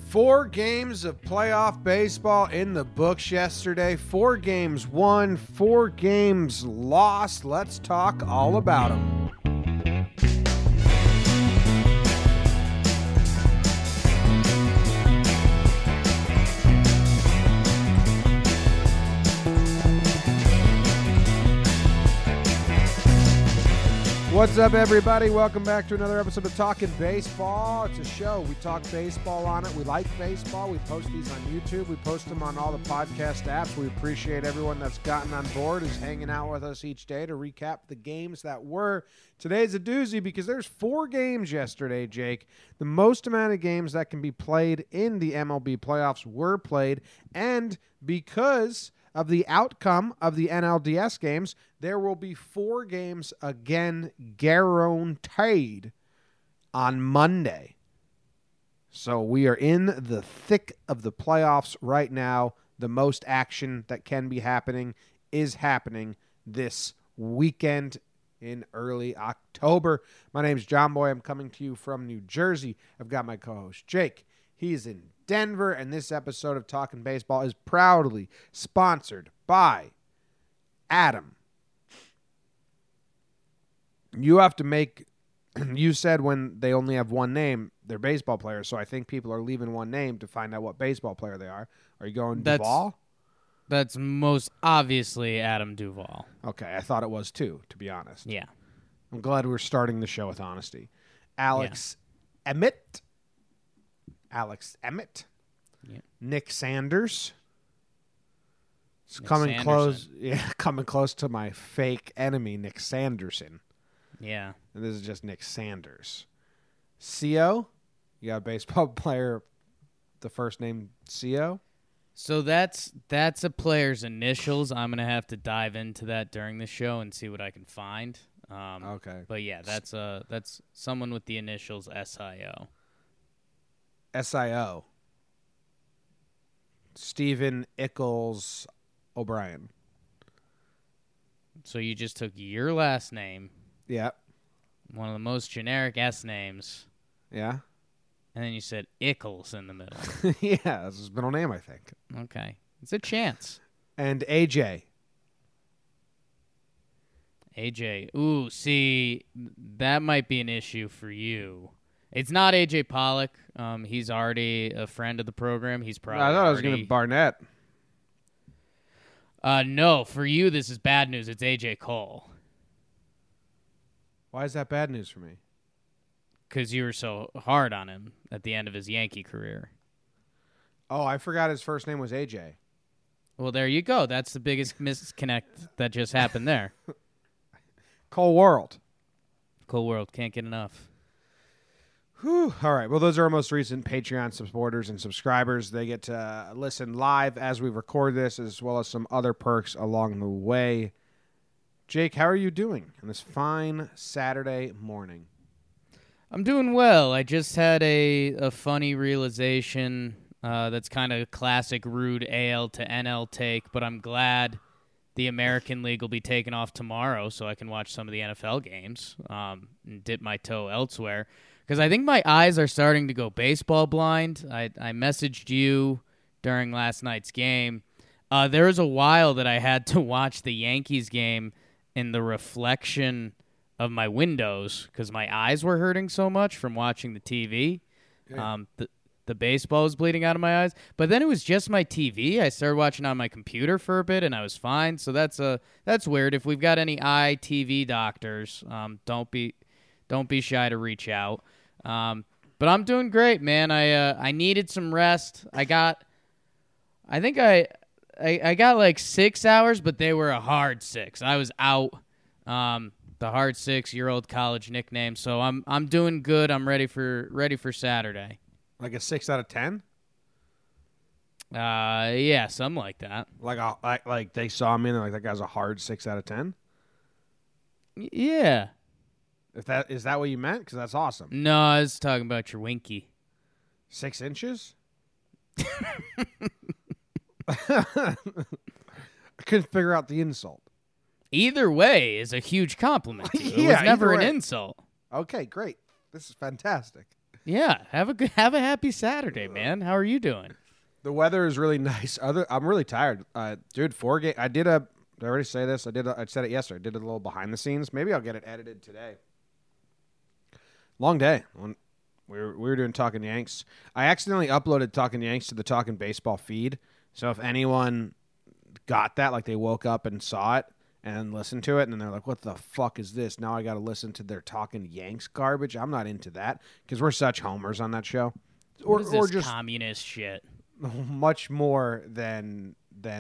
4 games of playoff baseball in the books yesterday. 4 games won, 4 games lost. Let's talk all about them. What's up, everybody? Welcome back to another episode of Talking Baseball. It's a show. We talk baseball on it. We like baseball. We post these on YouTube. We post them on all the podcast apps. We appreciate everyone that's gotten on board, is hanging out with us each day to recap the games that were. Today's a doozy because there's 4 games yesterday, Jake. The most amount of games that can be played in the MLB playoffs were played, and because of the outcome of the NLDS games, there will be 4 games again guaranteed on Monday. So we are in the thick of the playoffs right now. The most action that can be happening is happening this weekend in early October. My name is John Boy. I'm coming to you from New Jersey. I've got my co-host Jake. He's in Denver, and this episode of Talking Baseball is proudly sponsored by Adam. You have to make, you said when they only have one name, they're baseball players, so I think people are leaving one name to find out what baseball player they are. Are you going Duvall? That's most obviously Adam Duvall. Okay, I thought it was too, to be honest. Yeah. I'm glad we're starting the show with honesty. Alex Emmett. Yeah. Nick Sanders. It's Nick coming Sanderson. close. Yeah, coming close to my fake enemy, Nick Sanderson. Yeah. And this is just Nick Sanders. CO, you got a baseball player, the first name CO. So that's a player's initials. I'm gonna have to dive into that during the show and see what I can find. Okay. But yeah, that's someone with the initials SIO. SIO. Stephen Ickles O'Brien. So you just took your last name, Yeah. one of the most generic S names, Yeah. and then you said Ickles in the middle. Yeah, that's his middle name, I think. Okay. It's a chance. And AJ. AJ. Ooh, see, that might be an issue for you. It's not AJ Pollock. He's already a friend of the program. He's probably I thought I was going to Barnett. No, for you, this is bad news. It's AJ Cole. Why is that bad news for me? Because you were so hard on him at the end of his Yankee career. Oh, I forgot his first name was AJ. Well, there you go. That's the biggest misconnect that just happened there. Cole World. Cool world. Can't get enough. Whew. All right. Well, those are our most recent Patreon supporters and subscribers. They get to listen live as we record this, as well as some other perks along the way. Jake, how are you doing on this fine Saturday morning? I'm doing well. I just had a funny realization that's kind of classic rude AL to NL take, but I'm glad the American League will be taken off tomorrow so I can watch some of the NFL games and dip my toe elsewhere. Because I think my eyes are starting to go baseball blind. I messaged you during last night's game. There was a while that I had to watch the Yankees game in the reflection of my windows because my eyes were hurting so much from watching the TV. Yeah. The baseball was bleeding out of my eyes. But then it was just my TV. I started watching on my computer for a bit, and I was fine. So that's weird. If we've got any eye TV doctors, don't be shy to reach out. But I'm doing great, man. I needed some rest. I got like 6 hours, but they were a hard 6. I was out. The hard 6-year-old college nickname. So I'm doing good. I'm ready for Saturday. Like a 6 out of 10? Yeah, something like that. Like they saw me and they're like, that guy's a hard 6 out of 10? Yeah. Is that what you meant? Because that's awesome. No, I was talking about your winky. 6 inches? I couldn't figure out the insult. Either way is a huge compliment to you. Yeah, It was never either an way. insult. Okay, great. This is fantastic. Yeah, have a happy Saturday, man. How are you doing? The weather is really nice. I'm really tired, dude. 4 game. Did I already say this? I said it yesterday. I did a little behind the scenes. Maybe I'll get it edited today. Long day. We were doing Talking Yanks. I accidentally uploaded Talking Yanks to the Talking Baseball feed. So if anyone got that, like they woke up and saw it and listened to it, and then they're like, "What the fuck is this?" Now I got to listen to their Talking Yanks garbage. I'm not into that because we're such homers on that show. What is this or just communist shit? much more than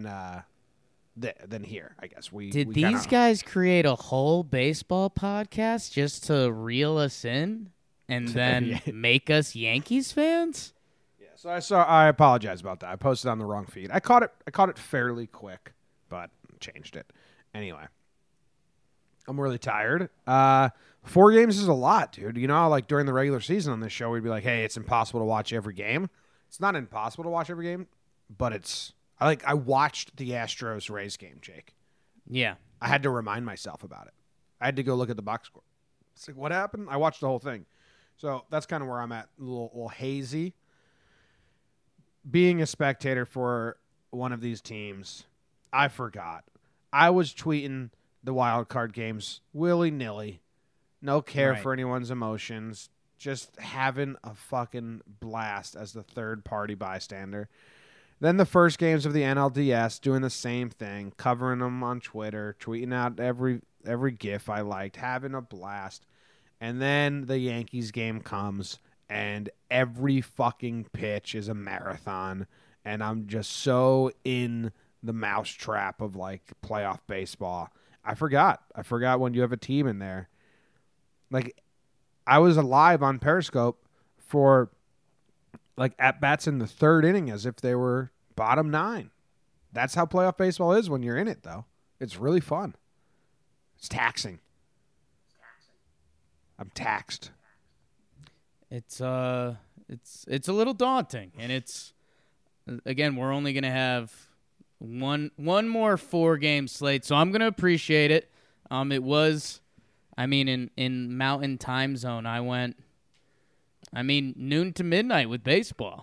here, I guess. Did these guys create a whole baseball podcast just to reel us in and then make us Yankees fans? Yeah, so I apologize about that. I posted on the wrong feed. I caught it fairly quick, but changed it. Anyway, I'm really tired. 4 games is a lot, dude. You know how, like, during the regular season on this show, we'd be like, hey, it's impossible to watch every game. It's not impossible to watch every game, but I watched the Astros-Rays game, Jake. Yeah. I had to remind myself about it. I had to go look at the box score. It's like, what happened? I watched the whole thing. So that's kind of where I'm at, a little hazy. Being a spectator for one of these teams, I forgot. I was tweeting the wild card games willy-nilly. No care for anyone's emotions. Just having a fucking blast as the third-party bystander. Then the first games of the NLDS, doing the same thing, covering them on Twitter, tweeting out every GIF I liked, having a blast. And then the Yankees game comes, and every fucking pitch is a marathon. And I'm just so in the mousetrap of, like, playoff baseball. I forgot when you have a team in there. Like, I was alive on Periscope for, like, at-bats in the third inning as if they were bottom 9. That's how playoff baseball is when you're in it, though. It's really fun. It's taxing. I'm taxed. It's a little daunting, and it's, again, we're only going to have one more 4-game slate, so I'm going to appreciate it. It was, in Mountain Time Zone, I went, noon to midnight with baseball.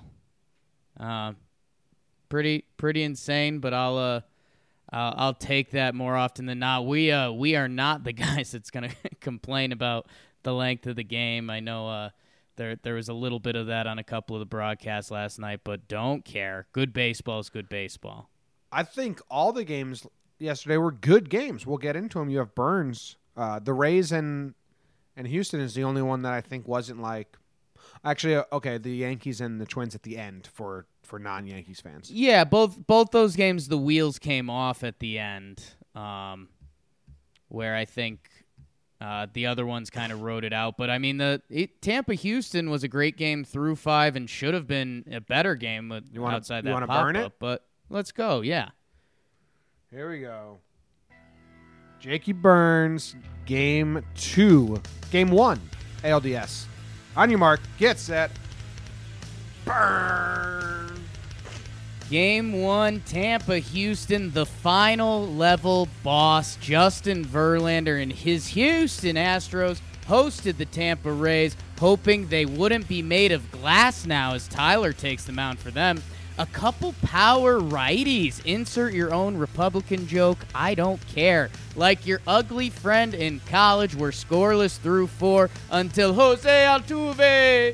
Pretty insane, but I'll take that more often than not. We are not the guys that's gonna complain about the length of the game. I know there was a little bit of that on a couple of the broadcasts last night, but don't care. Good baseball is good baseball. I think all the games yesterday were good games. We'll get into them. You have Burns. The Rays and Houston is the only one that I think wasn't like. Actually, okay, the Yankees and the Twins at the end for non-Yankees fans. Yeah, both those games, the wheels came off at the end, where I think the other ones kind of rode it out. But, Tampa-Houston was a great game through 5 and should have been a better game outside that pop-up. Burn it? But let's go, yeah. Here we go. Jakey Burns, Game 1, ALDS. On your mark, get set, burn. Game 1, Tampa-Houston, the final level boss, Justin Verlander and his Houston Astros hosted the Tampa Rays, hoping they wouldn't be made of glass now as Tyler takes the mound for them. A couple power righties. Insert your own Republican joke. I don't care. Like your ugly friend in college, we're scoreless through 4 until Jose Altuve.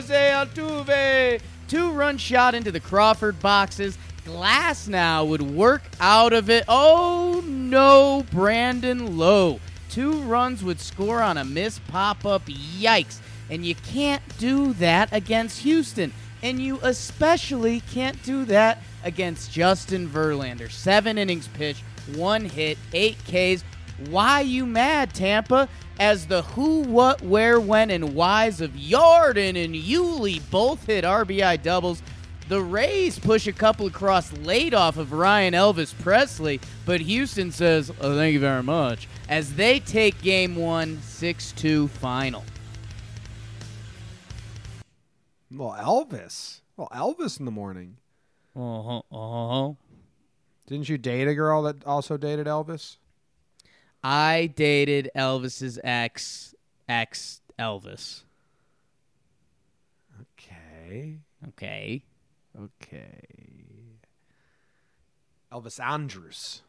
2-run shot into the Crawford boxes. Glass now would work out of it. Oh, no, Brandon Lowe. 2 runs would score on a missed pop-up. Yikes. And you can't do that against Houston. And you especially can't do that against Justin Verlander. 7 innings pitched, 1 hit, 8 Ks. Why you mad, Tampa? As the who, what, where, when, and whys of Yarden and Yuli both hit RBI doubles, the Rays push a couple across late off of Ryan Elvis Presley, but Houston says, oh, thank you very much, as they take Game 1, 6-2 final. Well, Elvis in the morning. Didn't you date a girl that also dated Elvis? I dated Elvis's ex Elvis. Okay. Okay. Elvis Andrus.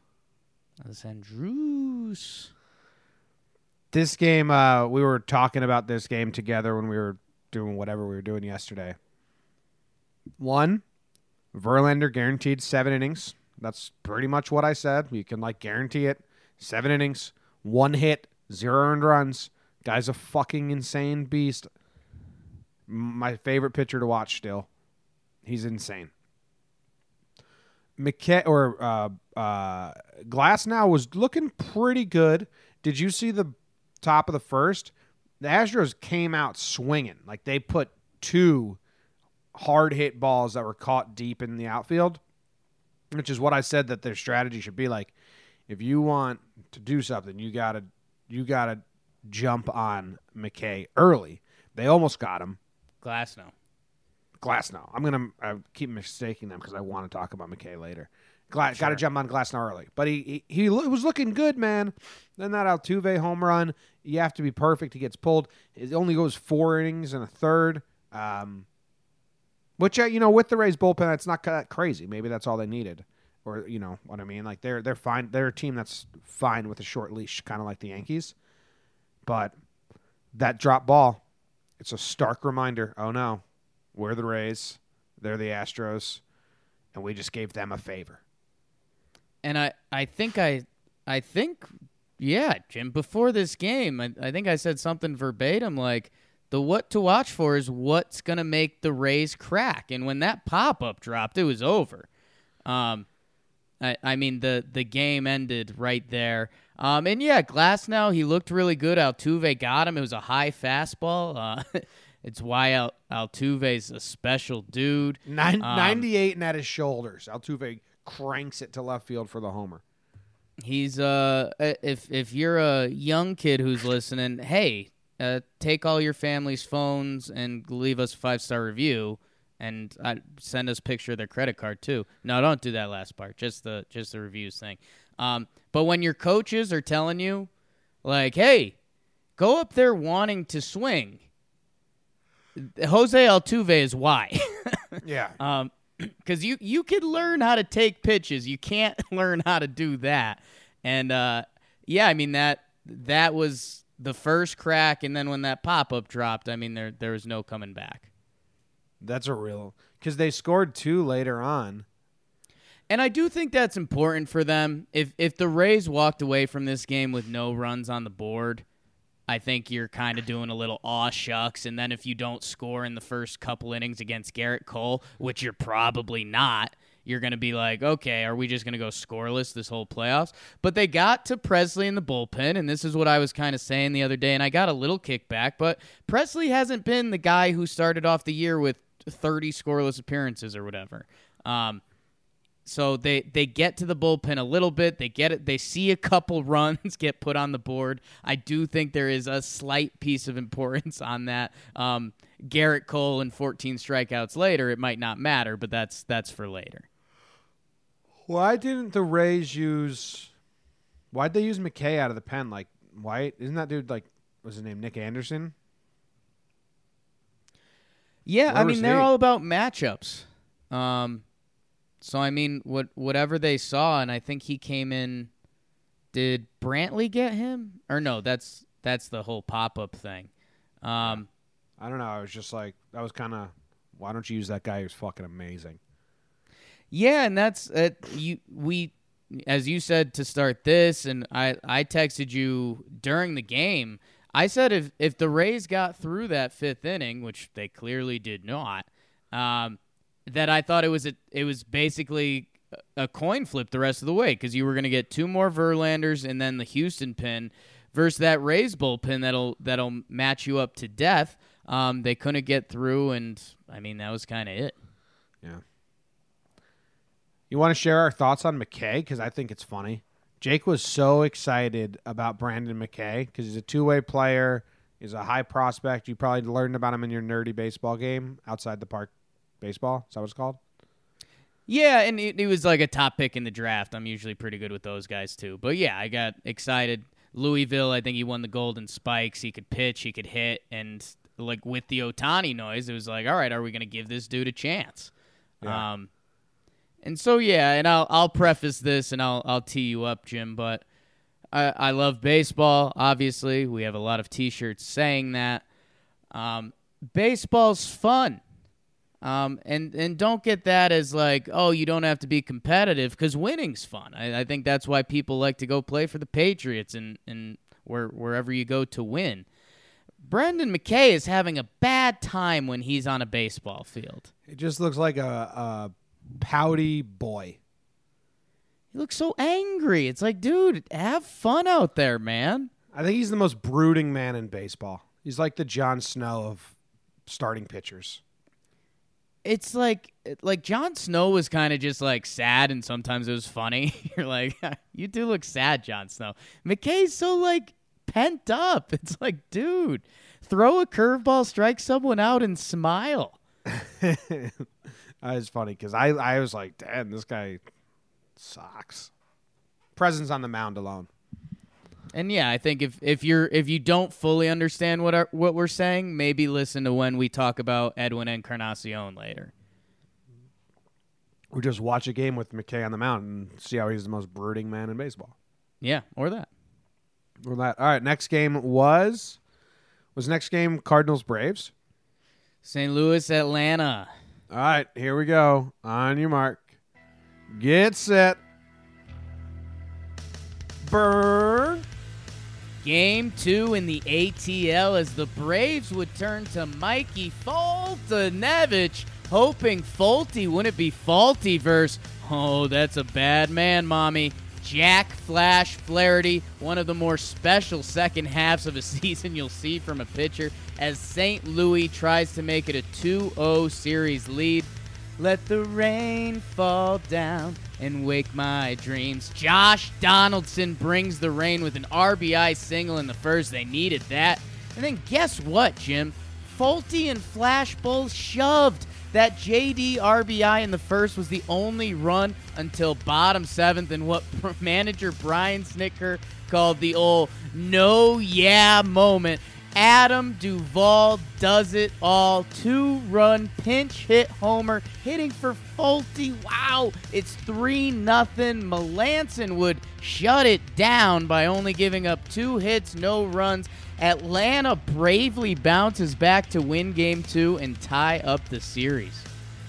This game, we were talking about this game together when we were doing whatever we were doing yesterday. 1, Verlander guaranteed 7 innings. That's pretty much what I said. You can guarantee it. 7 innings, 1 hit, 0 earned runs. Guy's a fucking insane beast. My favorite pitcher to watch still. He's insane. Glasnow was looking pretty good. Did you see the top of the first? The Astros came out swinging. They put 2 hard hit balls that were caught deep in the outfield, which is what I said that their strategy should be like. If you want to do something, you gotta jump on McKay early. They almost got him. Glasnow. I'm gonna keep mistaking them because I want to talk about McKay later. Got to jump on Glasnow early, but he was looking good, man. Then that Altuve home run, you have to be perfect. He gets pulled. It only goes 4 innings and a third. Which with the Rays bullpen, that's not that crazy. Maybe that's all they needed, or you know what I mean. They're fine. They're a team that's fine with a short leash, kind of like the Yankees. But that drop ball, it's a stark reminder. Oh no, we're the Rays, they're the Astros, and we just gave them a favor. And I think, yeah, Jim, before this game, I think I said something verbatim the what to watch for is what's going to make the Rays crack. And when that pop-up dropped, it was over. I mean, the game ended right there. And, yeah, Glasnow, he looked really good. Altuve got him. It was a high fastball. It's why Altuve's a special dude. 98 and at his shoulders. Altuve cranks it to left field for the homer. He's if you're a young kid who's listening, hey, take all your family's phones and leave us a 5-star review, and send us a picture of their credit card too. No, don't do that last part. Just the reviews thing. But when your coaches are telling you, hey, go up there wanting to swing, Jose Altuve is why. Yeah. Because you could learn how to take pitches. You can't learn how to do that. And, yeah, I mean, that was the first crack, and then when that pop-up dropped, I mean, there was no coming back. That's a real – because they scored 2 later on. And I do think that's important for them. If the Rays walked away from this game with no runs on the board, I think you're kind of doing a little aw shucks. And then if you don't score in the first couple innings against Garrett Cole, which you're probably not, you're going to be like, okay, are we just going to go scoreless this whole playoffs? But they got to Presley in the bullpen, and this is what I was kind of saying the other day, and I got a little kickback. But Presley hasn't been the guy who started off the year with 30 scoreless appearances or whatever. So they get to the bullpen a little bit. They get it. They see a couple runs get put on the board. I do think there is a slight piece of importance on that. Garrett Cole and 14 strikeouts later, it might not matter, but that's for later. Why didn't the Rays why'd they use McKay out of the pen? Why isn't that dude what's his name, Nick Anderson? Yeah, I mean, they're all about matchups. So, I mean, whatever they saw, and I think he came in. Did Brantley get him? Or no, that's the whole pop-up thing. I don't know. I was just that was kind of, why don't you use that guy who's fucking amazing? Yeah, and that's we, as you said to start this, and I texted you during the game. I said if the Rays got through that 5th inning, which they clearly did not, that I thought it was basically a coin flip the rest of the way, because you were going to get 2 more Verlanders and then the Houston pin versus that Rays bullpen that'll match you up to death. They couldn't get through, and I mean that was kind of it. Yeah. You want to share our thoughts on McKay? Because I think it's funny. Jake was so excited about Brandon McKay because he's a 2-way player. He's a high prospect. You probably learned about him in your nerdy baseball game, Outside the Park baseball. Is that what it's called? Yeah, and he was like a top pick in the draft. I'm usually pretty good with those guys too. But yeah, I got excited. Louisville, I think he won the Golden Spikes. He could pitch, he could hit, and like with the Ohtani noise, it was like, all right, are we going to give this dude a chance? Yeah. And so, yeah, and I'll preface this and I'll tee you up, Jim, but I love baseball, obviously. We have a lot of T-shirts saying that. Baseball's fun. And don't get that as like, oh, you don't have to be competitive, because winning's fun. I think that's why people like to go play for the Patriots and wherever you go to win. Brendan McKay is having a bad time when he's on a baseball field. It just looks like a pouty boy. He looks so angry. It's like, dude, have fun out there, man. I think he's the most brooding man in baseball. He's like the Jon Snow of starting pitchers. It's like Jon Snow was kind of just like sad, and sometimes it was funny. You're like, you do look sad, Jon Snow. McKay's so like pent up. It's like, dude, throw a curveball, strike someone out, and smile. It's funny because I was like, damn, this guy sucks. Presence on the mound alone. And yeah, I think if you don't fully understand what we're saying, maybe listen to when we talk about Edwin Encarnacion later. Or just watch a game with McKay on the mound and see how he's the most brooding man in baseball. Yeah, or that. Or that. All right, next game was next game Cardinals Braves. St. Louis, Atlanta. All right, here we go. On your mark. Get set. Burn. Game 2 in the ATL as the Braves would turn to Mikey Foltynewicz, hoping Folty wouldn't be faulty versus, oh, that's a bad man, mommy, Jack Flash Flaherty, one of the more special second halves of a season you'll see from a pitcher, as St. Louis tries to make it a 2-0 series lead. Let the rain fall down and wake my dreams. Josh Donaldson brings the rain with an RBI single in the first. They needed that. And then guess what, Jim? Folty and Flash both shoved. That JD RBI in the first was the only run until bottom seventh in what manager Brian Snitker called the old no-yeah moment. Adam Duvall does it all. 2-run pinch hit homer, hitting for Folty. Wow, it's 3-0. Melanson would shut it down by only giving up 2 hits, no runs. Atlanta bravely bounces back to win Game 2 and tie up the series.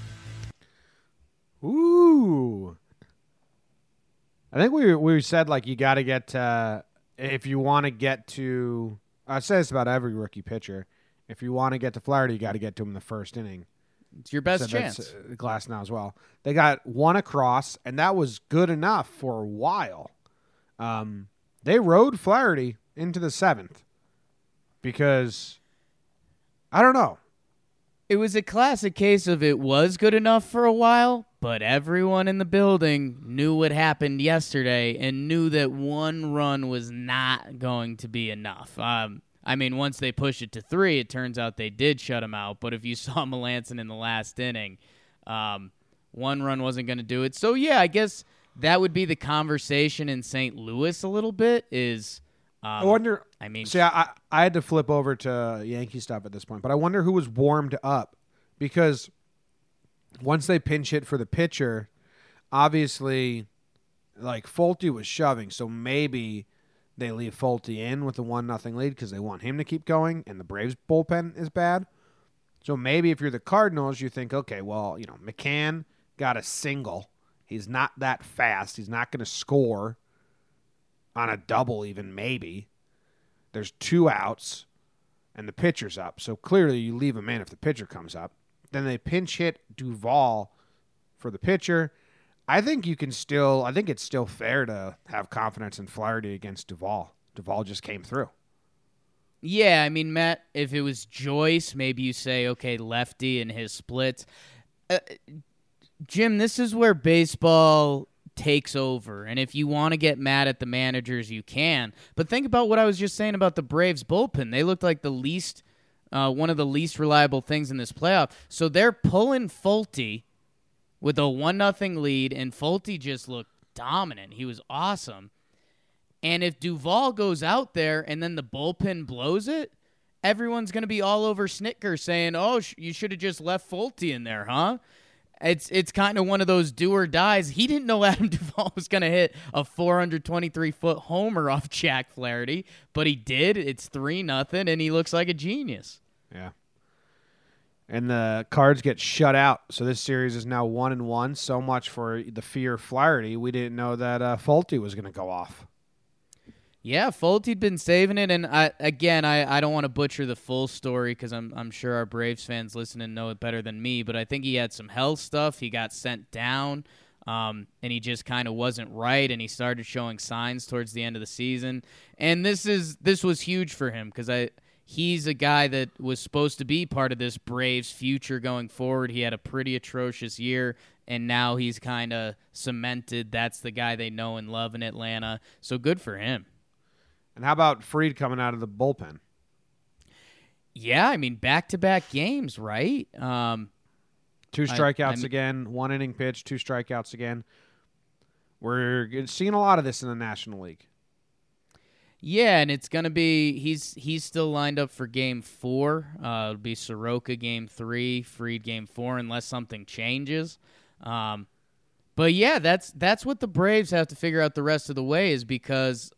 Ooh. I think we said, like, you got to get if you want to get to – I say this about every rookie pitcher. If you want to get to Flaherty, you got to get to him in the first inning. It's your best chance. That's Glass now as well. They got one across, and that was good enough for a while. They rode Flaherty into the 7th because, I don't know. It was a classic case of it was good enough for a while, but everyone in the building knew what happened yesterday and knew that one run was not going to be enough. I mean, once they pushed it to 3, it turns out they did shut him out. But if you saw Melanson in the last inning, one run wasn't going to do it. So, yeah, I guess that would be the conversation in St. Louis a little bit is I wonder. I mean, see, I had to flip over to Yankee stuff at this point, but I wonder who was warmed up because once they pinch hit for the pitcher, obviously, like Folty was shoving, so maybe they leave Folty in with the 1-0 lead because they want him to keep going, and the Braves bullpen is bad. So maybe if you're the Cardinals, you think, okay, well, you know, McCann got a single. He's not that fast. He's not going to score on a double even, maybe. There's 2 outs, and the pitcher's up. So clearly you leave him in if the pitcher comes up. Then they pinch hit Duvall for the pitcher. I think it's still fair to have confidence in Flaherty against Duvall. Duvall just came through. Yeah, I mean, Matt, if it was Joyce, maybe you say, okay, lefty and his splits. Jim, this is where baseball takes over, and if you want to get mad at the managers, you can. But think about what I was just saying about the Braves bullpen. They looked like one of the least reliable things in this playoff. So they're pulling Folty with a 1-0 lead, and Folty just looked dominant. He was awesome. And if Duvall goes out there and then the bullpen blows it, everyone's going to be all over Snitker saying, oh, you should have just left Folty in there, huh? It's kind of one of those do or dies. He didn't know Adam Duvall was going to hit a 423-foot homer off Jack Flaherty, but he did. It's 3-0, and he looks like a genius. Yeah. And the Cards get shut out, so this series is now 1-1. So much for the fear of Flaherty. We didn't know that Folty was going to go off. Yeah, Folty'd been saving it, and I don't want to butcher the full story because I'm sure our Braves fans listening know it better than me, but I think he had some health stuff. He got sent down, and he just kind of wasn't right, and he started showing signs towards the end of the season. And this was huge for him because he's a guy that was supposed to be part of this Braves future going forward. He had a pretty atrocious year, and now he's kind of cemented. That's the guy they know and love in Atlanta, so good for him. And how about Fried coming out of the bullpen? Yeah, I mean, back-to-back games, right? 2 strikeouts again, 1 inning pitch, 2 strikeouts again. We're seeing a lot of this in the National League. Yeah, and it's going to be he's still lined up for Game 4. It'll be Soroka Game 3, Fried Game 4, unless something changes. But yeah, that's what the Braves have to figure out the rest of the way is because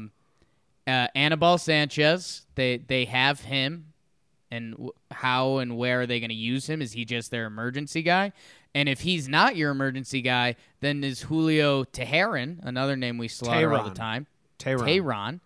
Anibal Sanchez, they have him, and how and where are they going to use him? Is he just their emergency guy? And if he's not your emergency guy, then is Julio Teheran, another name we slaughter all the time. Teheran.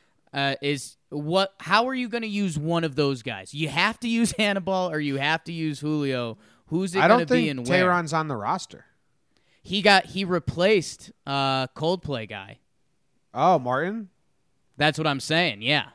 How are you going to use one of those guys? You have to use Anibal or you have to use Julio. Who's it going to be and where? I don't think Teheran's on the roster. He replaced Coldplay guy. Oh, Martin? That's what I'm saying, yeah.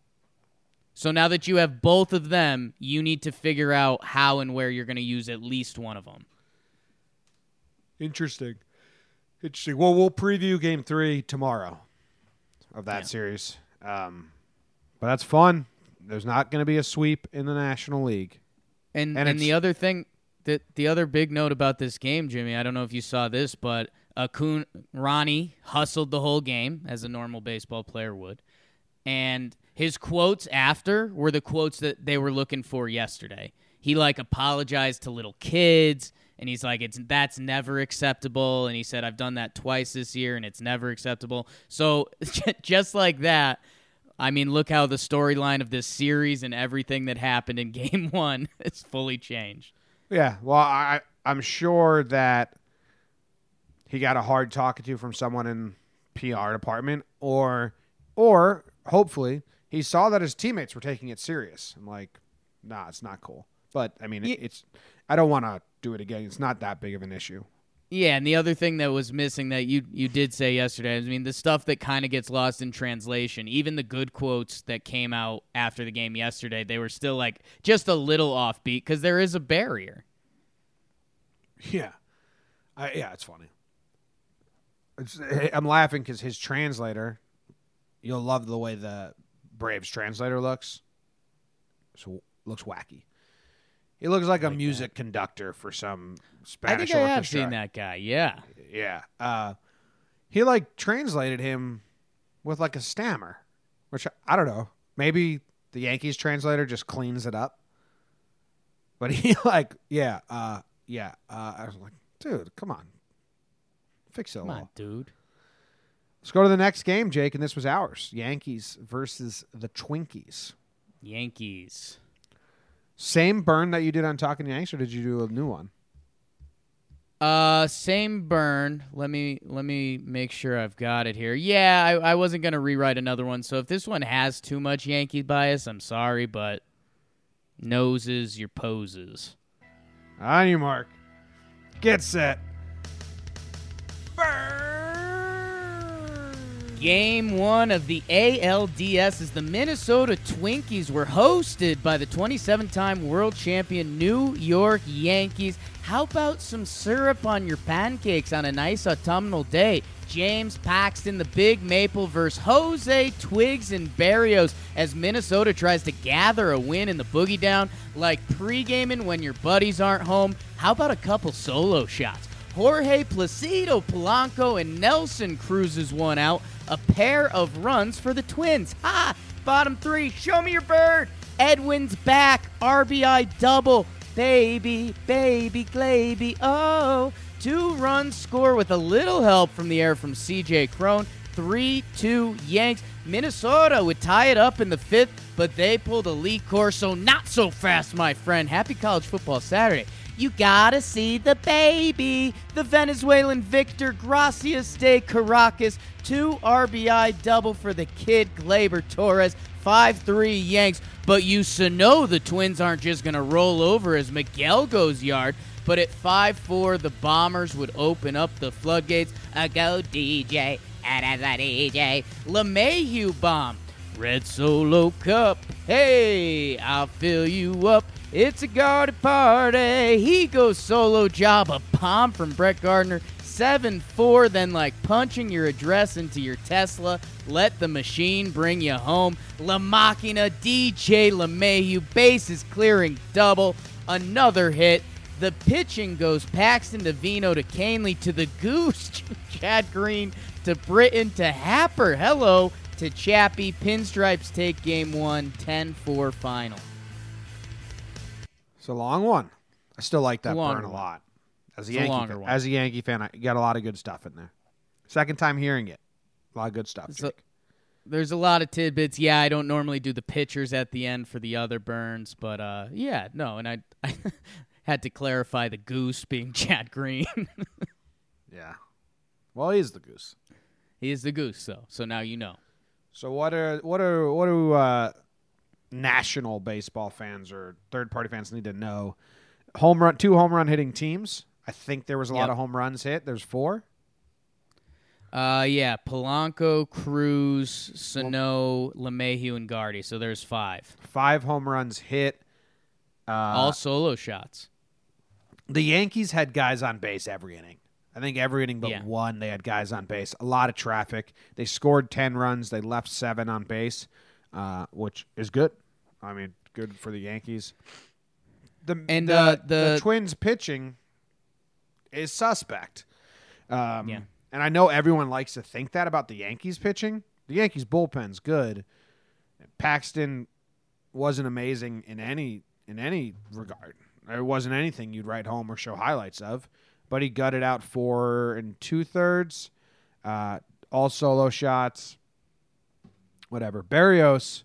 So now that you have both of them, you need to figure out how and where you're going to use at least one of them. Interesting. Well, we'll preview Game 3 tomorrow of that series. But that's fun. There's not going to be a sweep in the National League. And the other thing, the other big note about this game, Jimmy, I don't know if you saw this, but Ronnie hustled the whole game as a normal baseball player would. And his quotes after were the quotes that they were looking for yesterday. He apologized to little kids, and he's like, that's never acceptable. And he said, I've done that twice this year, and it's never acceptable. So just like that, I mean, look how the storyline of this series and everything that happened in Game 1 is fully changed. Yeah, well, I'm sure that he got a hard talking to from someone in PR department, or hopefully he saw that his teammates were taking it serious. I'm like, nah, it's not cool. But I mean, I don't want to do it again. It's not that big of an issue. Yeah, and the other thing that was missing that you did say yesterday, I mean, the stuff that kind of gets lost in translation, even the good quotes that came out after the game yesterday, they were still just a little offbeat because there is a barrier. Yeah. It's funny. I'm laughing because his translator, you'll love the way the Braves translator looks. So looks wacky. He looks like a music conductor for some Spanish orchestra. I think I have seen that guy, yeah. Yeah. He translated him with a stammer, which I don't know. Maybe the Yankees translator just cleans it up. But he I was like, dude, come on. Fix it all. Come on, dude. Let's go to the next game, Jake, and this was ours. Yankees versus the Twinkies. Yankees. Same burn that you did on Talking Yanks, or did you do a new one? Same burn. Let me make sure I've got it here. Yeah, I wasn't going to rewrite another one, so if this one has too much Yankee bias, I'm sorry, but noses your poses. On your mark. Get set. Burn! Game 1 of the ALDS as the Minnesota Twinkies were hosted by the 27-time world champion New York Yankees. How about some syrup on your pancakes on a nice autumnal day? James Paxton, the Big Maple versus Jose Twigs and Barrios as Minnesota tries to gather a win in the Boogie Down. Like pre-gaming when your buddies aren't home, how about a couple solo shots? Jorge Placido Polanco and Nelson cruises one out. A pair of runs for the Twins. Ha! Bottom 3, show me your bird. Edwin's back. RBI double. Baby, baby, Glaby, oh. 2-run score with a little help from the air from C.J. Cron. 3-2 Yanks. Minnesota would tie it up in the 5th, but they pulled a Lee Corso. Not so fast, my friend. Happy College Football Saturday. You gotta see the baby. The Venezuelan Victor Gracias de Caracas. 2 RBI double for the kid Gleyber Torres. 5-3 Yanks. But you know the Twins aren't just going to roll over as Miguel goes yard. But at 5-4, the Bombers would open up the floodgates. Go DJ, DJ. LeMahieu bomb. Red Solo Cup. Hey, I'll fill you up. It's a garden party. He goes solo job. A bomb from Brett Gardner. 7-4, then like punching your address into your Tesla. Let the machine bring you home. La Machina, DJ LeMahieu, bases clearing double. Another hit. The pitching goes Paxton to Vino to Canely to the Goose. Chad Green to Britton to Happer. Hello to Chappie. Pinstripes take game 1, 10-4 final. It's a long one. I still like that burn a lot. As a Yankee fan, I got a lot of good stuff in there. Second time hearing it. A lot of good stuff. So, there's a lot of tidbits. Yeah, I don't normally do the pitchers at the end for the other burns, but yeah, no, and I had to clarify the Goose being Chad Green. Yeah. Well, he is the Goose. He is the Goose, though. So now you know. So what do national baseball fans or third-party fans need to know? 2 home run hitting teams. I think there was a lot of home runs hit. There's 4. Yeah, Polanco, Cruz, Sano, LeMahieu, and Gardy. So there's 5. 5 home runs hit. All solo shots. The Yankees had guys on base every inning. I think every inning but one, they had guys on base. A lot of traffic. They scored 10 runs. They left 7 on base, which is good. I mean, good for the Yankees. The Twins pitching is suspect. And I know everyone likes to think that about the Yankees pitching. The Yankees bullpen's good. Paxton wasn't amazing in any regard. There wasn't anything you'd write home or show highlights of, but he gutted out 4 2/3, all solo shots, whatever. Barrios,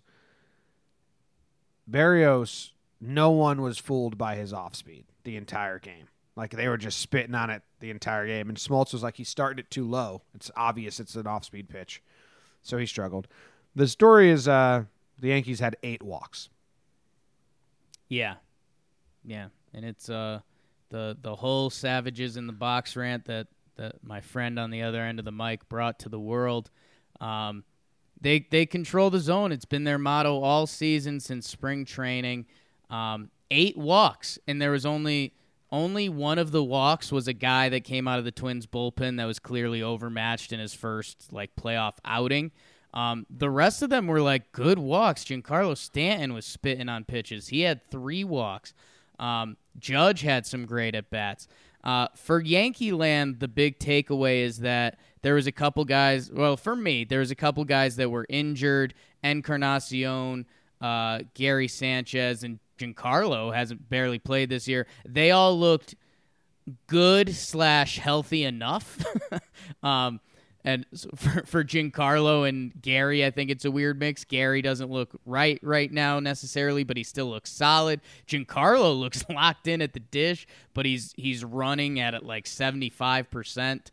no one was fooled by his off speed the entire game. Like, they were just spitting on it the entire game. And Smoltz was like, he started it too low. It's obvious it's an off-speed pitch. So he struggled. The story is the Yankees had 8 walks. Yeah. Yeah. And it's the whole Savages in the Box rant that my friend on the other end of the mic brought to the world. They control the zone. It's been their motto all season since spring training. 8 walks, and there was only one of the walks was a guy that came out of the Twins bullpen that was clearly overmatched in his first playoff outing. The rest of them were good walks. Giancarlo Stanton was spitting on pitches. He had 3 walks. Judge had some great at bats. For Yankee land, the big takeaway is that there was a couple guys. Well, for me, there was a couple guys that were injured. Encarnacion, Gary Sanchez, and Giancarlo hasn't barely played this year. They all looked good/healthy enough. And for Giancarlo and Gary, I think it's a weird mix. Gary doesn't look right now necessarily, but he still looks solid. Giancarlo looks locked in at the dish, but he's running at 75%.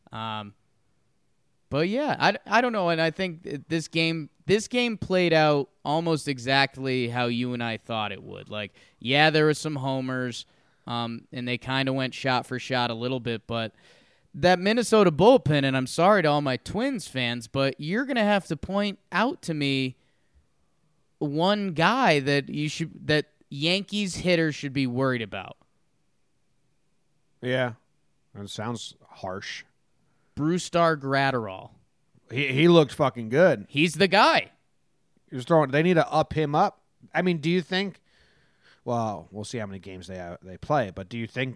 But yeah, I don't know, and I think this game played out almost exactly how you and I thought it would. There were some homers, and they kind of went shot for shot a little bit, but that Minnesota bullpen, and I'm sorry to all my Twins fans, but you're going to have to point out to me one guy that Yankees hitters should be worried about. Yeah, that sounds harsh. Brusdar Graterol. He looked fucking good. He's the guy. They need to up him up. I mean, do you think? Well, we'll see how many games they play. But do you think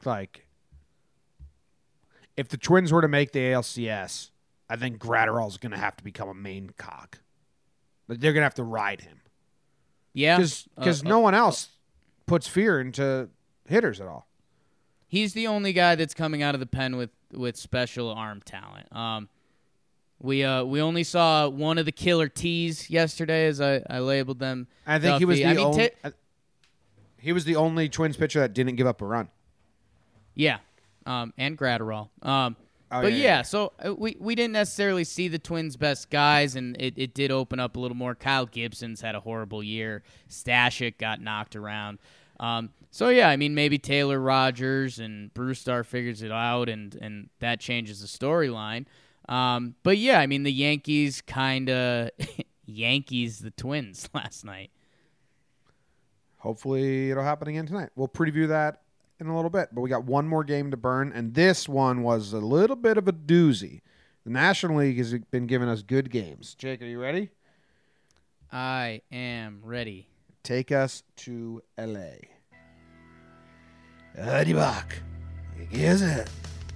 if the Twins were to make the ALCS, I think Gratterall's going to have to become a main cog. They're going to have to ride him. Yeah. Because no one else puts fear into hitters at all. He's the only guy that's coming out of the pen with special arm talent. We only saw one of the killer T's yesterday, as I labeled them. I think he was the only Twins pitcher that didn't give up a run. Yeah, and Gratterall. So we didn't necessarily see the Twins' best guys, and it did open up a little more. Kyle Gibson's had a horrible year. Stashik got knocked around. Maybe Taylor Rogers and Brewstar figures it out, and that changes the storyline. The Yankees kind of Yankees the Twins last night. Hopefully it'll happen again tonight. We'll preview that in a little bit, but we got one more game to burn, and this one was a little bit of a doozy. The National League has been giving us good games. Jake, are you ready? I am ready. Take us to L.A. Bach. Here's it.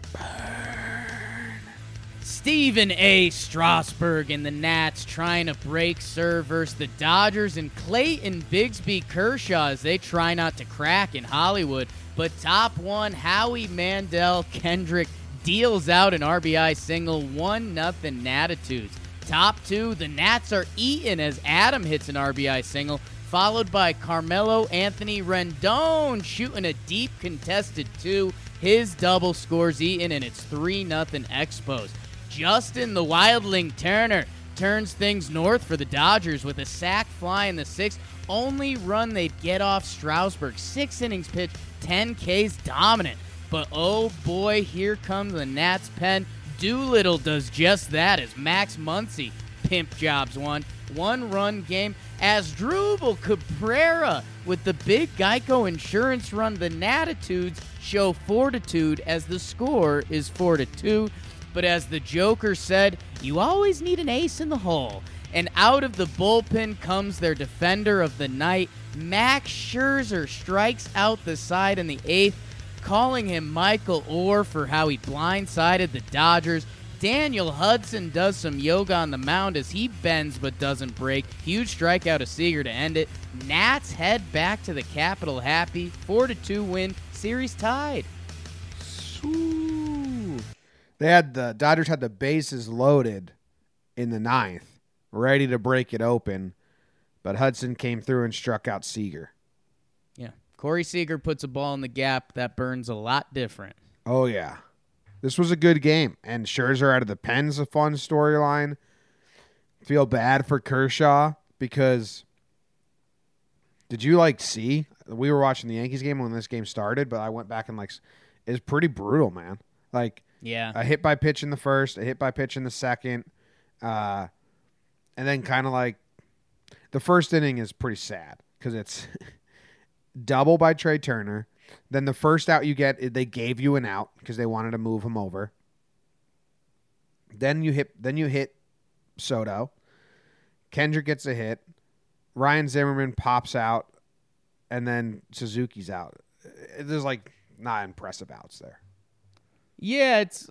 Stephen A. Strasburg and the Nats trying to break serve versus the Dodgers, and Clayton Bigsby Kershaw as they try not to crack in Hollywood. But top one, Howie Mandel Kendrick deals out an RBI single, 1-0 Natitudes. Top two, the Nats are eaten as Adam hits an RBI single, followed by Carmelo Anthony Rendon shooting a deep contested two. His double scores Eaton, and it's 3-0 Expos. Justin the Wildling Turner turns things north for the Dodgers with a sac fly in the sixth. Only run they'd get off Strasburg. 6 innings pitched, 10 Ks dominant. But oh boy, here comes the Nats pen. Doolittle does just that as Max Muncy pimp jobs one. 1-run game as Drupal Cabrera with the big Geico insurance run. The Natitudes show fortitude as the score is 4-2. But as the Joker said, you always need an ace in the hole. And out of the bullpen comes their defender of the night. Max Scherzer strikes out the side in the 8th, calling him Michael Orr for how he blindsided the Dodgers. Daniel Hudson does some yoga on the mound as he bends but doesn't break. Huge strikeout of Seager to end it. Nats head back to the Capitol happy. 4-2 win. Series tied. The Dodgers had the bases loaded in the 9th, ready to break it open, but Hudson came through and struck out Seager. Yeah. Corey Seager puts a ball in the gap. That burns a lot different. Oh, yeah. This was a good game, and Scherzer out of the pen's a fun storyline. Feel bad for Kershaw because did you see? We were watching the Yankees game when this game started, but I went back and it's pretty brutal, man. Yeah, a hit by pitch in the first, a hit by pitch in the second, and then kind of the first inning is pretty sad because it's double by Trey Turner. Then the first out you get, they gave you an out because they wanted to move him over. Then you hit Soto. Kendrick gets a hit. Ryan Zimmerman pops out, and then Suzuki's out. There's not impressive outs there. Yeah, it's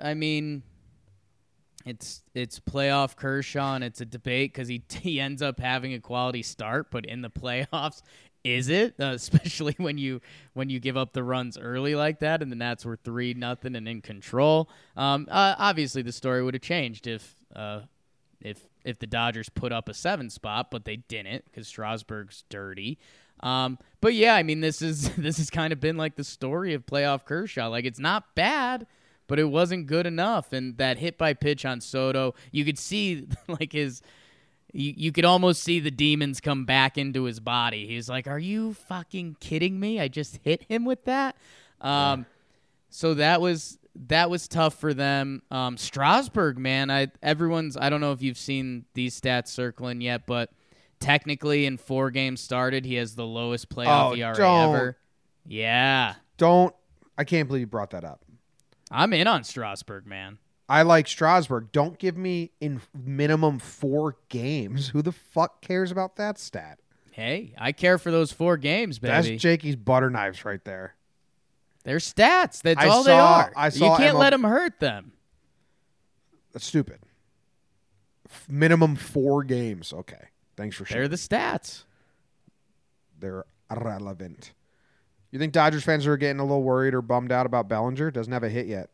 it's playoff Kershaw, and it's a debate because he ends up having a quality start, but in the playoffs, is it? Especially when you give up the runs early like that, and the Nats were 3-0 and in control. Obviously, the story would have changed if the Dodgers put up a 7 spot, but they didn't because Strasburg's dirty. But yeah, this has kind of been the story of playoff Kershaw. It's not bad, but it wasn't good enough. And that hit by pitch on Soto, you could see you could almost see the demons come back into his body. He's like, "Are you fucking kidding me? I just hit him with that." So that was tough for them. Strasburg, man, I don't know if you've seen these stats circling yet, but technically in 4 games started, he has the lowest playoff ERA ever. Yeah. I can't believe you brought that up. I'm in on Strasburg, man. I like Strasburg. Don't give me in minimum 4 games. Who the fuck cares about that stat? Hey, I care for those 4 games, baby. That's Jakey's butter knives right there. They're stats. That's all they are. You can't let them hurt them. That's stupid. Minimum 4 games. Okay. Thanks for sharing. They're the stats. they're irrelevant. You think Dodgers fans are getting a little worried or bummed out about Bellinger? Doesn't have a hit yet.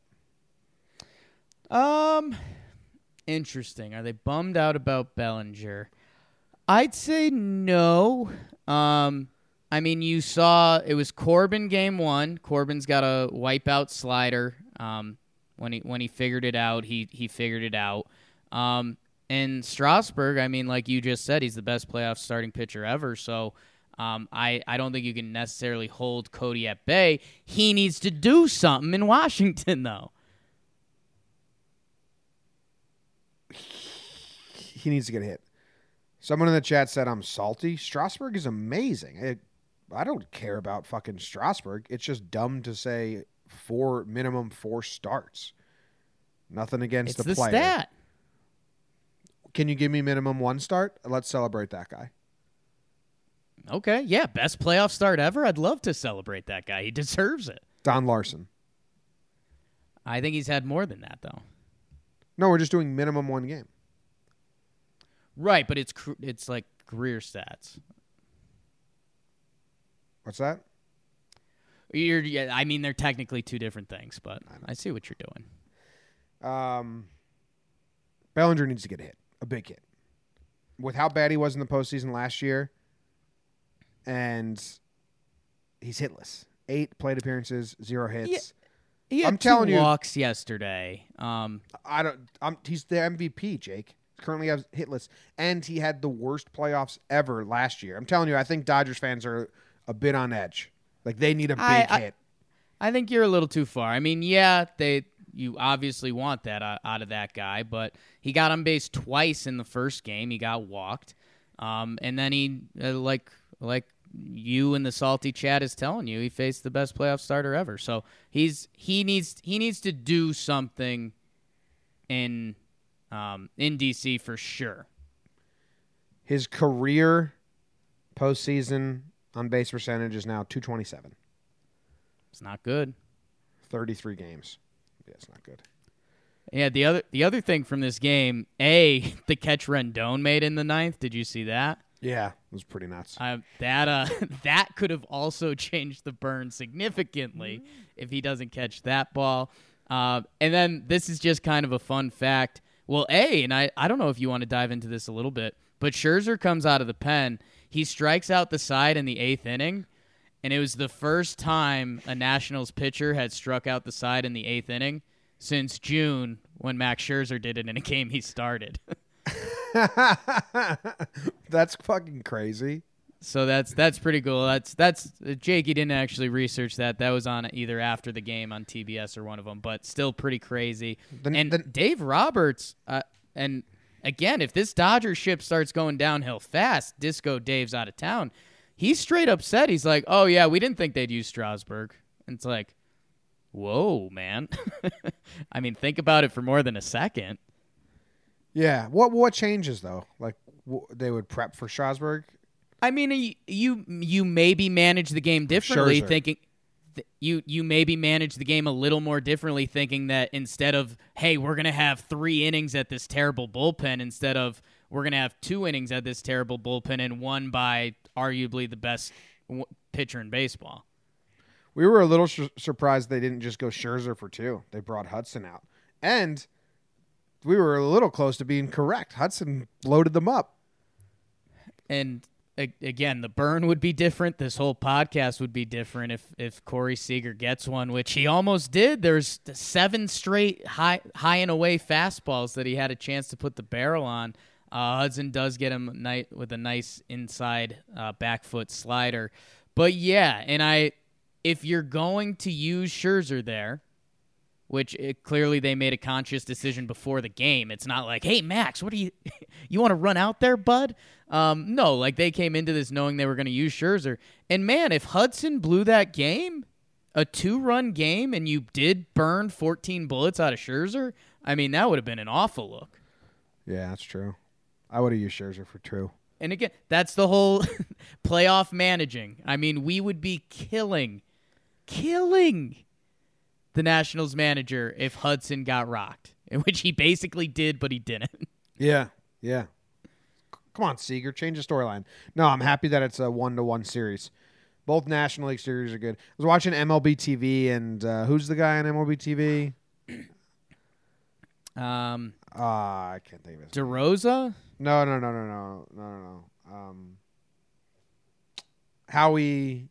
Interesting. Are they bummed out about Bellinger? I'd say no. I mean, you saw it was Corbin game 1. Corbin's got a wipeout slider. When he figured it out, he figured it out. And Strasburg, I mean, like you just said, he's the best playoff starting pitcher ever. So I don't think you can necessarily hold Cody at bay. He needs to do something in Washington, though. He needs to get hit. Someone in the chat said I'm salty. Strasburg is amazing. I don't care about fucking Strasburg. It's just dumb to say minimum 4 starts. Nothing against the player. It's the stat. Can you give me minimum 1 start? Let's celebrate that guy. Okay, yeah, best playoff start ever. I'd love to celebrate that guy. He deserves it. Don Larson. I think he's had more than that, though. No, we're just doing minimum 1 game. Right, but it's like career stats. What's that? I mean, they're technically 2 different things, but I see what you're doing. Bellinger needs to get a hit, a big hit. With how bad he was in the postseason last year, and he's hitless. 8 plate appearances, 0 hits. He had 2 walks yesterday. He's the MVP, Jake. Currently has hitless, and he had the worst playoffs ever last year. I'm telling you, I think Dodgers fans are a bit on edge. Like, they need a big hit. I think you're a little too far. I mean, yeah, you obviously want that out of that guy, but he got on base twice in the first game. He got walked, and then he like you in the salty chat is telling you, he faced the best playoff starter ever. So he needs to do something in DC for sure. His career postseason on base percentage is now .227. It's not good. 33 games. Yeah, it's not good. Yeah, the other thing from this game, the catch Rendon made in the 9th. Did you see that? Yeah, it was pretty nuts. That could have also changed the burn significantly if he doesn't catch that ball. And then this is just kind of a fun fact. Well, and I don't know if you want to dive into this a little bit, but Scherzer comes out of the pen. He strikes out the side in the 8th inning, and it was the first time a Nationals pitcher had struck out the side in the 8th inning since June when Max Scherzer did it in a game he started. That's fucking crazy. So that's pretty cool. That's Jake. You didn't actually research that. That was on either after the game on TBS or one of them, but still pretty crazy. Dave Roberts, and again, if this Dodgers ship starts going downhill fast, Disco Dave's out of town. He's straight up said, he's like, oh yeah, we didn't think they'd use Strasburg. And it's like, whoa, man. I mean, think about it for more than a second. Yeah. What changes though? Like they would prep for Strasburg. I mean, you maybe manage the game differently, thinking you maybe manage the game a little more differently, thinking that instead of, hey, we're gonna have 3 innings at this terrible bullpen, instead of we're gonna have 2 innings at this terrible bullpen and won by arguably the best pitcher in baseball. We were a little surprised they didn't just go Scherzer for 2. They brought Hudson out, and we were a little close to being correct. Hudson loaded them up, and again, the burn would be different. This whole podcast would be different if Corey Seager gets one, which he almost did. There's 7 straight high and away fastballs that he had a chance to put the barrel on. Hudson does get him with a nice inside back foot slider. But yeah, and if you're going to use Scherzer there, which clearly they made a conscious decision before the game. It's not like, hey, Max, what are you want to run out there, bud? No, like they came into this knowing they were going to use Scherzer. And, man, if Hudson blew that game, a 2-run game, and you did burn 14 bullets out of Scherzer, I mean, that would have been an awful look. Yeah, that's true. I would have used Scherzer for 2. And, again, that's the whole playoff managing. I mean, we would be killing the Nationals manager if Hudson got rocked, in which he basically did, but he didn't. Yeah. Come on, Seager, change the storyline. No, I'm happy that it's a 1-1 series. Both National League series are good. I was watching MLB TV, and who's the guy on MLB TV? I can't think of his DeRosa? No. Howie.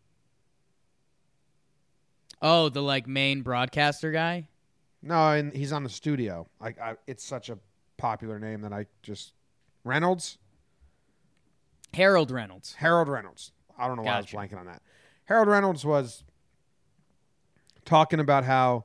Oh, the main broadcaster guy? No, and he's on the studio. It's such a popular name that I just Reynolds. Harold Reynolds. I don't know why I was blanking on that. Harold Reynolds was talking about how,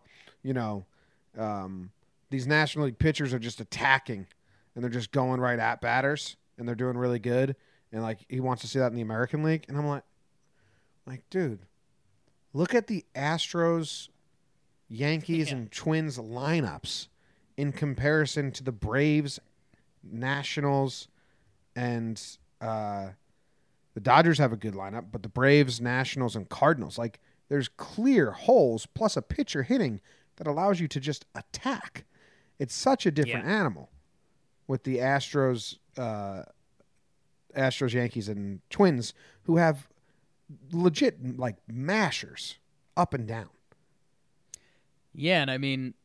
these National League pitchers are just attacking and they're just going right at batters and they're doing really good. And he wants to see that in the American League. And I'm like, dude, look at the Astros, Yankees, and Twins lineups in comparison to the Braves, Nationals, and the Dodgers have a good lineup, but the Braves, Nationals, and Cardinals, there's clear holes plus a pitcher hitting that allows you to just attack. It's such a different animal with the Astros, Yankees, and Twins, who have legit mashers up and down. Yeah, and I mean,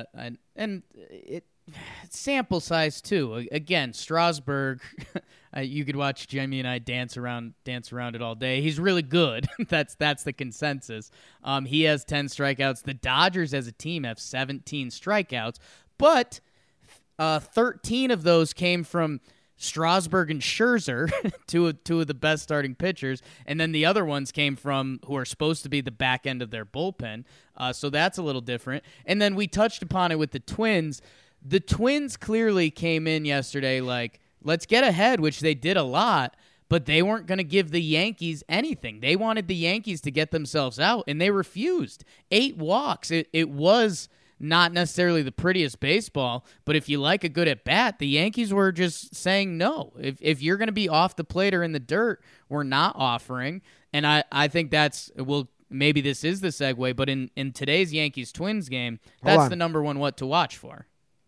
sample size too. Again, Strasburg, you could watch Jimmy and I dance around it all day. He's really good. That's the consensus. He has 10 strikeouts. The Dodgers as a team have 17 strikeouts, but 13 of those came from Strasburg and Scherzer, two of the best starting pitchers, and then the other ones came from who are supposed to be the back end of their bullpen. So that's a little different. And then we touched upon it with the Twins. The Twins clearly came in yesterday let's get ahead, which they did a lot, but they weren't going to give the Yankees anything. They wanted the Yankees to get themselves out, and they refused. 8 walks. It was not necessarily the prettiest baseball, but if you like a good at-bat, the Yankees were just saying no. If you're going to be off the plate or in the dirt, we're not offering. And I think maybe this is the segue, but in today's Yankees-Twins game, that's the number one what to watch for.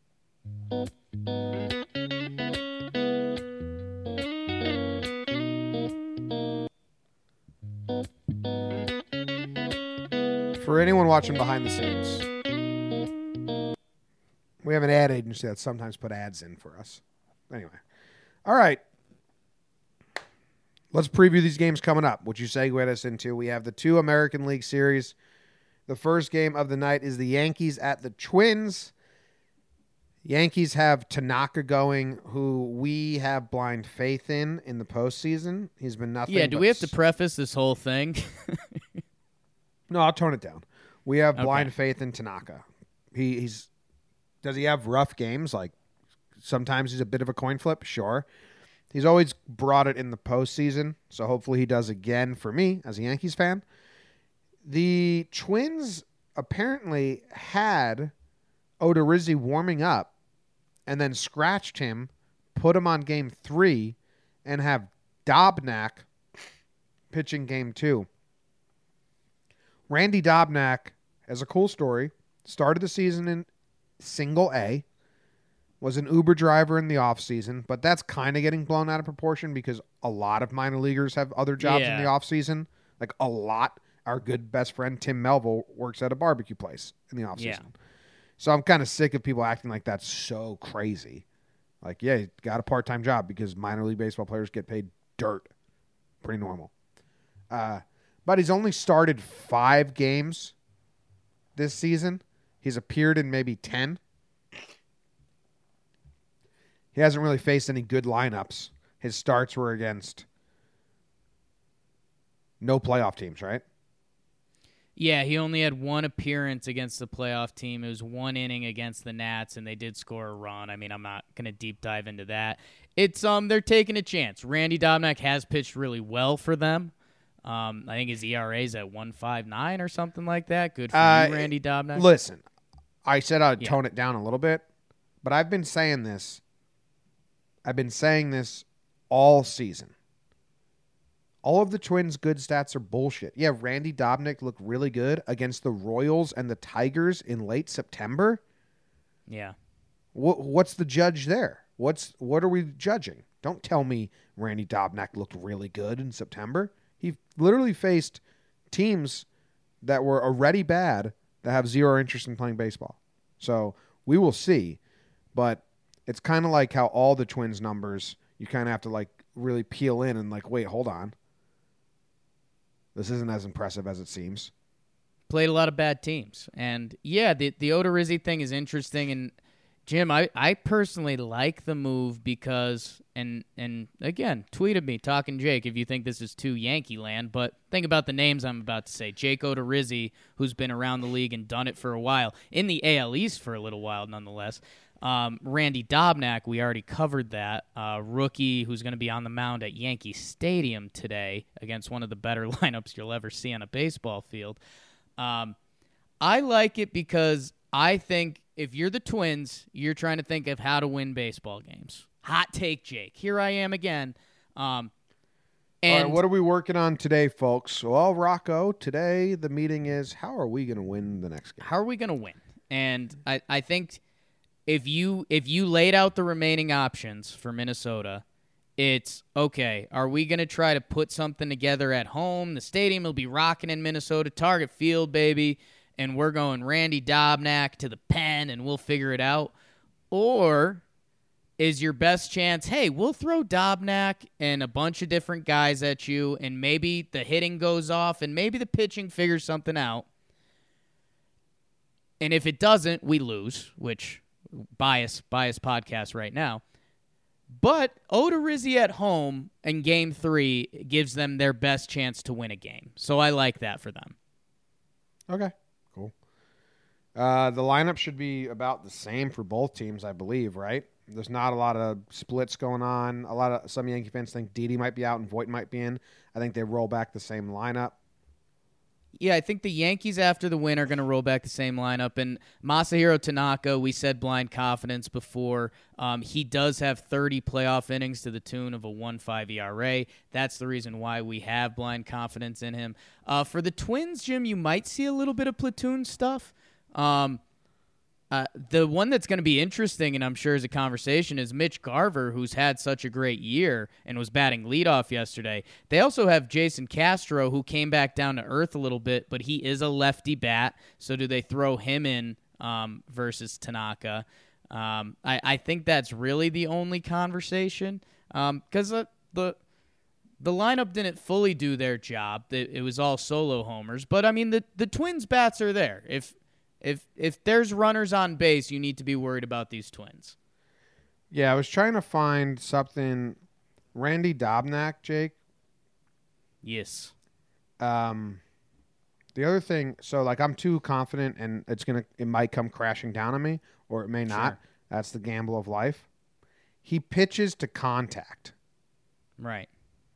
For anyone watching behind the scenes, we have an ad agency that sometimes put ads in for us. Anyway. All right. Let's preview these games coming up, which you segued us into. We have the 2 American League series. The first game of the night is the Yankees at the Twins. Yankees have Tanaka going, who we have blind faith in the postseason. He's been nothing. Yeah, do we have to preface this whole thing? No, I'll tone it down. We have blind faith in Tanaka. Does he have rough games? Sometimes he's a bit of a coin flip? Sure. He's always brought it in the postseason, so hopefully he does again for me as a Yankees fan. The Twins apparently had Odorizzi warming up and then scratched him, put him on game 3, and have Dobnak pitching game 2. Randy Dobnak has a cool story. Started the season in single A, was an Uber driver in the offseason, but that's kind of getting blown out of proportion because a lot of minor leaguers have other jobs in the offseason. A lot. Our good best friend Tim Melville works at a barbecue place in the offseason. Yeah. So I'm kind of sick of people acting like that's so crazy. You got a part-time job because minor league baseball players get paid dirt. Pretty normal. But he's only started 5 games this season. He's appeared in maybe 10. He hasn't really faced any good lineups. His starts were against no playoff teams, right? Yeah, he only had 1 appearance against the playoff team. It was 1 inning against the Nats, and they did score a run. I mean, I'm not going to deep dive into that. It's they're taking a chance. Randy Dobnak has pitched really well for them. I think his ERA is at 1.59 or something like that. Good for you, Randy Dobnak. Listen, I said I'd tone it down a little bit, but I've been saying this. I've been saying this all season. All of the Twins' good stats are bullshit. Yeah, Randy Dobnak looked really good against the Royals and the Tigers in late September. Yeah. What's the judge there? What are we judging? Don't tell me Randy Dobnak looked really good in September. He literally faced teams that were already bad that have zero interest in playing baseball. So we will see. But it's kind of like how all the Twins numbers, you kind of have to like really peel in and like, wait, hold on. This isn't as impressive as it seems. Played a lot of bad teams. And, yeah, the Odorizzi thing is interesting. And, Jim, I personally like the move because, and again, tweet at me, Talking Jake, if you think this is too Yankee land. But think about the names I'm about to say. Jake Odorizzi, who's been around the league and done it for a while. In the AL East for a little while, nonetheless. Randy Dobnak, we already covered that. Rookie who's going to be on the mound at Yankee Stadium today against one of the better lineups you'll ever see on a baseball field. I like it because I think if you're the Twins, you're trying to think of how to win baseball games. Hot take, Jake. Here I am again. All right, what are we working on today, folks? Well, Rocco, today the meeting is how are we going to win the next game? How are we going to win? And I think if you laid out the remaining options for Minnesota, it's, okay, are we going to try to put something together at home? The stadium will be rocking in Minnesota, Target Field, baby, and we're going Randy Dobnak to the pen and we'll figure it out. Or is your best chance, hey, we'll throw Dobnak and a bunch of different guys at you and maybe the hitting goes off and maybe the pitching figures something out. And if it doesn't, we lose, which bias podcast right now. But Odorizzi at home in Game 3 gives them their best chance to win a game. So I like that for them. Okay, cool. The lineup should be about the same for both teams, I believe, right? There's not a lot of splits going on. Some Yankee fans think Didi might be out and Voit might be in. I think they roll back the same lineup. Yeah, I think the Yankees after the win are going to roll back the same lineup. And Masahiro Tanaka, we said blind confidence before. He does have 30 playoff innings to the tune of a 1.5 ERA. That's the reason why we have blind confidence in him. For the Twins, Jim, you might see a little bit of platoon stuff. The one that's going to be interesting, and I'm sure is a conversation, is Mitch Garver, who's had such a great year and was batting leadoff yesterday. They also have Jason Castro, who came back down to earth a little bit, but he is a lefty bat. So do they throw him in versus Tanaka? I think that's really the only conversation because the lineup didn't fully do their job. It was all solo homers. But, I mean, the Twins' bats are there. If there's runners on base, you need to be worried about these Twins. Yeah, I was trying to find something. Randy Dobnak, Jake. Yes. The other thing, so like I'm too confident and it might come crashing down on me, or it may not. Sure. That's the gamble of life. He pitches to contact. Right.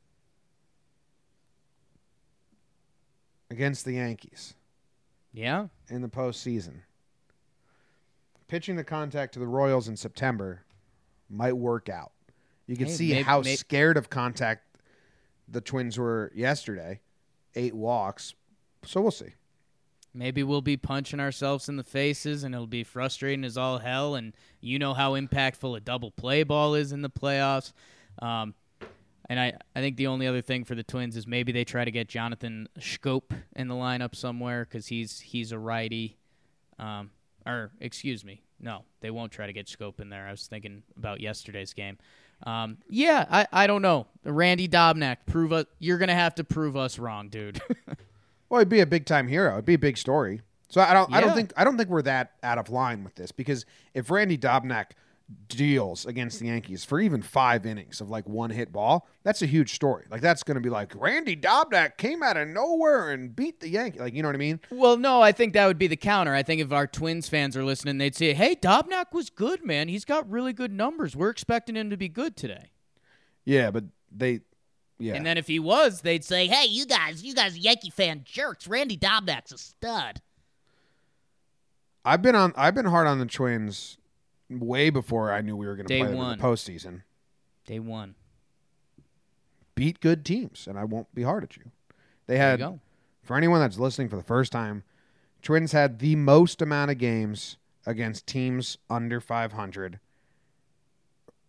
Against the Yankees. Yeah. In the postseason. Pitching the contact to the Royals in September might work out. You can see how scared of contact the Twins were yesterday. 8 walks. So we'll see. Maybe we'll be punching ourselves in the faces and it'll be frustrating as all hell. And you know how impactful a double play ball is in the playoffs. And I think the only other thing for the Twins is maybe they try to get Jonathan Schoop in the lineup somewhere because he's a righty. Or, excuse me, no, they won't try to get Schoop in there. I was thinking about yesterday's game. I don't know. Randy Dobnak, you're going to have to prove us wrong, dude. Well, he'd be a big-time hero. It'd be a big story. So I don't think we're that out of line with this because if Randy Dobnak deals against the Yankees for even 5 innings of like one hit ball, that's a huge story. Like that's going to be like Randy Dobnak came out of nowhere and beat the Yankees. Like, you know what I mean? Well, no, I think that would be the counter. I think if our Twins fans are listening, they'd say, hey, Dobnak was good, man. He's got really good numbers. We're expecting him to be good today. Yeah, but yeah. And then if he was, they'd say, hey, you guys Yankee fan jerks. Randy Dobnak's a stud. I've been hard on the Twins way before I knew we were going to play them in the postseason. Day one. Beat good teams, and I won't be hard at you. There you go. For anyone that's listening for the first time, Twins had the most amount of games against teams under 500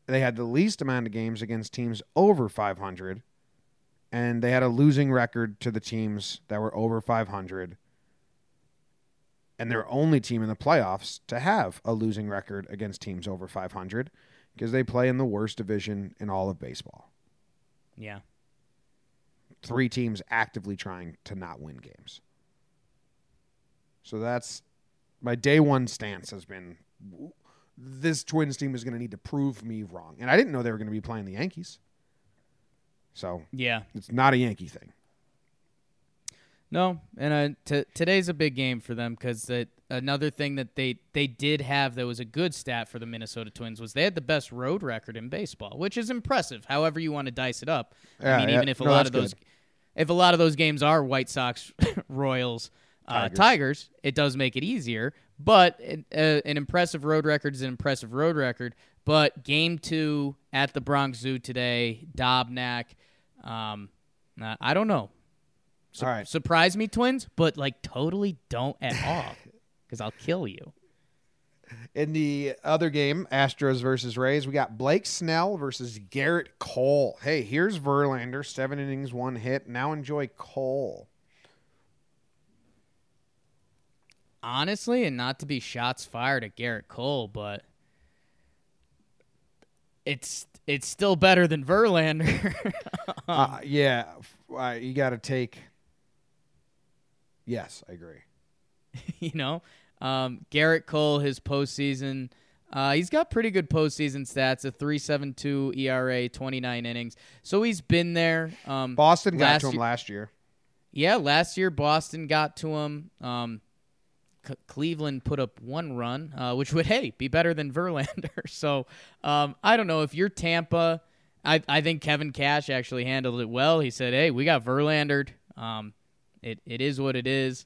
they had the least amount of games against teams over 500, and they had a losing record to the teams that were over 500. And they're only team in the playoffs to have a losing record against teams over 500 because they play in the worst division in all of baseball. Yeah. 3 teams actively trying to not win games. So that's my day one stance has been this Twins team is going to need to prove me wrong. And I didn't know they were going to be playing the Yankees. So yeah, it's not a Yankee thing. No, and today's a big game for them because another thing that they did have that was a good stat for the Minnesota Twins was they had the best road record in baseball, which is impressive. However you want to dice it up. Yeah, I mean, even if a lot of those games are White Sox, Royals, Tigers, it does make it easier. But an impressive road record is an impressive road record. But Game 2 at the Bronx Zoo today, Dobnak, I don't know. All right. Surprise me, Twins, but totally don't at all because I'll kill you. In the other game, Astros versus Rays, we got Blake Snell versus Garrett Cole. Hey, here's Verlander, 7 innings, 1 hit. Now enjoy Cole. Honestly, and not to be shots fired at Garrett Cole, but it's still better than Verlander. Yeah, you got to take. Yes, I agree. Garrett Cole, his postseason, he's got pretty good postseason stats, a 3.72 ERA, 29 innings. So he's been there. Boston got to him last year. Yeah, last year Boston got to him. Cleveland put up 1 run, which would, be better than Verlander. So I don't know. If you're Tampa, I think Kevin Cash actually handled it well. He said, hey, we got Verlandered. It is what it is.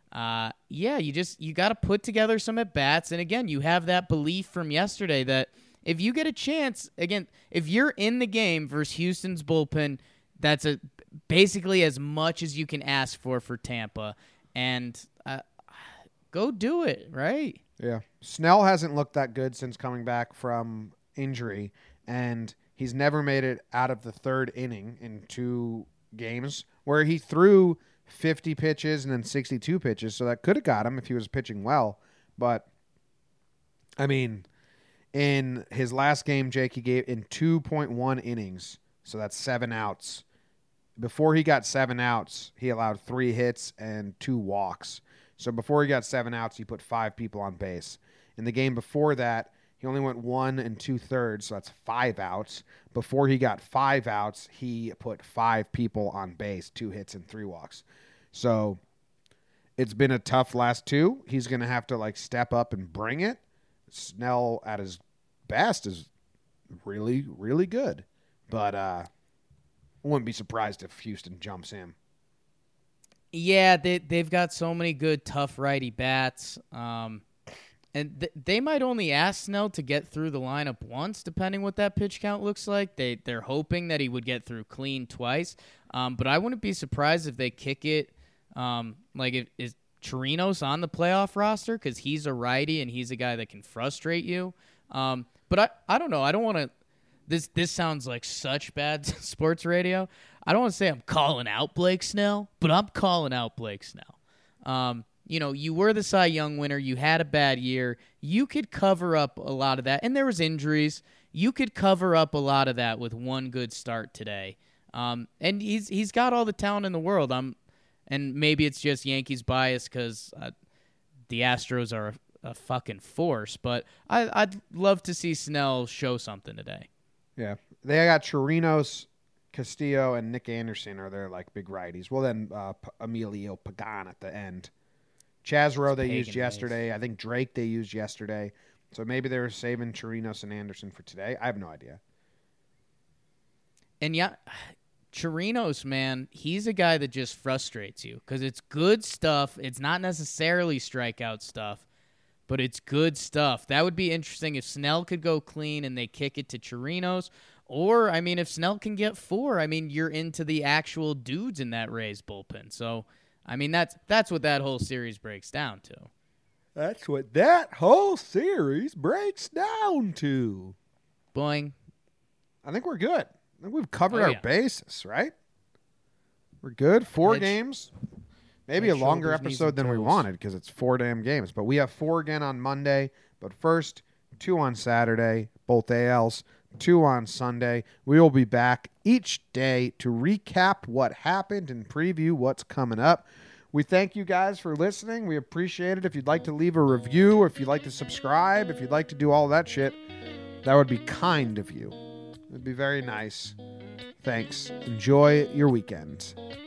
You got to put together some at-bats. And, again, you have that belief from yesterday that if you get a chance, again, if you're in the game versus Houston's bullpen, that's basically as much as you can ask for Tampa. And go do it, right? Yeah. Snell hasn't looked that good since coming back from injury, and he's never made it out of the 3rd inning in 2 games where he threw 50 pitches and then 62 pitches, so that could have got him if he was pitching well. But, I mean, in his last game, Jake, he gave in 2.1 innings, so that's 7 outs. Before he got 7 outs, he allowed 3 hits and 2 walks. So before he got 7 outs, he put 5 people on base. In the game before that, he only went 1 2/3, so that's 5 outs. Before he got 5 outs, he put 5 people on base, 2 hits and 3 walks. So it's been a tough last 2. He's going to have to step up and bring it. Snell at his best is really, really good. But I wouldn't be surprised if Houston jumps him. Yeah, they've got so many good, tough righty bats. And they might only ask Snell to get through the lineup once, depending what that pitch count looks like. They're hoping that he would get through clean twice. But I wouldn't be surprised if they kick it. Is Chirinos on the playoff roster? Because he's a righty and he's a guy that can frustrate you. But I don't know. I don't want to. This sounds like such bad sports radio. I don't want to say I'm calling out Blake Snell, but I'm calling out Blake Snell. You were the Cy Young winner. You had a bad year. You could cover up a lot of that. And there was injuries. You could cover up a lot of that with one good start today. And he's got all the talent in the world. And maybe it's just Yankees bias because the Astros are a fucking force. But I'd love to see Snell show something today. Yeah. They got Chirinos, Castillo, and Nick Anderson are their big righties. Well, then Emilio Pagan at the end. Chazro they used yesterday. I think Drake they used yesterday. So maybe they were saving Chirinos and Anderson for today. I have no idea. And yeah, Chirinos, man, he's a guy that just frustrates you because it's good stuff. It's not necessarily strikeout stuff, but it's good stuff. That would be interesting if Snell could go clean and they kick it to Chirinos. Or, if Snell can get 4, you're into the actual dudes in that Rays bullpen. So, that's what that whole series breaks down to. That's what that whole series breaks down to. Boing, I think we're good. I think we've covered our yeah. basis, right? We're good. 4 Head- games. Maybe head, a longer shoulders, knees, episode and than we toes. wanted because it's 4 damn games. But we have 4 again on Monday. But first, 2 on Saturday, both ALs, 2 on Sunday. We will be back each day to recap what happened and preview what's coming up. We thank you guys for listening. We appreciate it. If you'd like to leave a review, or if you'd like to subscribe, if you'd like to do all that shit, that would be kind of you. It'd be very nice. Thanks. Enjoy your weekend.